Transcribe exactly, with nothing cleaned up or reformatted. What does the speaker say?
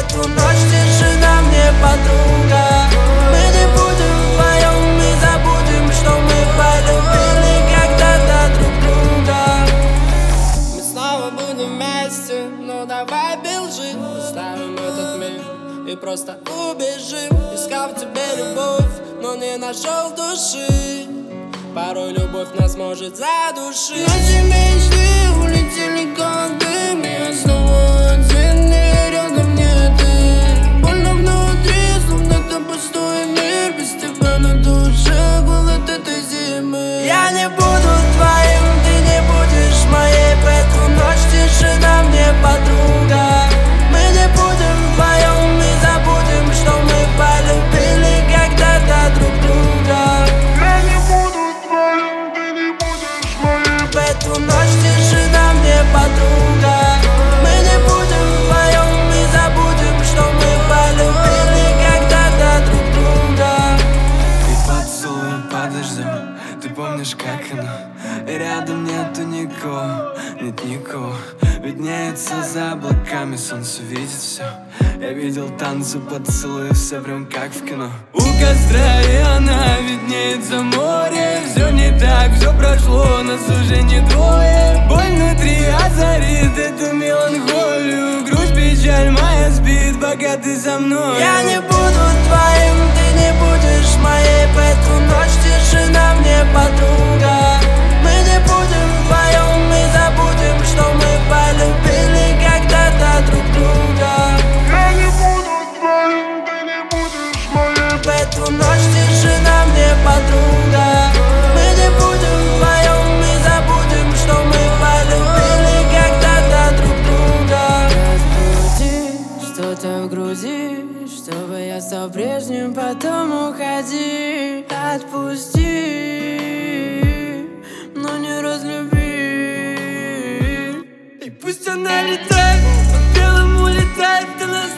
эту ночь тишина мне подруга. Мы не будем вдвоем, мы забудем, что мы полюбили когда-то друг друга. Мы снова будем вместе, ну давай бежи. Оставим этот мир и просто убежим. Искал в тебе любовь, но не нашел души. Порой любовь нас может задушить. Наши мечты улетели как дым, я снова один, и рядом не ты. Больно внутри, словно это пустой мир. Без тебя на душе голод этой зимы. Я не буду твоим, ты не будешь моей. В эту ночь тишина мне подруга. Мы не будем вдвоем, мы забудем, что мы полюбили когда-то друг друга. Я не буду твоим, ты не будешь моей. В эту ночь тишина мне подруга. Мы не будем вдвоем, мы забудем, что мы полюбили когда-то друг друга. И поцелуй под дождем, ты помнишь, как оно? И рядом нету никого, нет никого. Виднеется за облаками, солнце видит все. Я видел танцы, поцелуи, все прям как в кино. У костра и она виднеется море. Все не так, все прошло, нас уже не двое. Боль внутри озарит эту меланхолию. Грусть, печаль моя спит, пока ты со мной. Я не буду твоим, ты не будешь моей. В эту ночь тишина мне подруга. Мы не будем вдвоем, мы забудем, что мы полюбили когда-то друг друга. Я не буду твоим, ты не будешь моей. В эту ночь тишина мне подруга. Мы не будем вдвоем, мы забудем, что мы полюбили когда-то друг друга. Разбуди что-то в груди, чтобы я стал прежним, потом уходи. Отпусти, но не разлюби. И пусть она летает, по белому летает, ты нас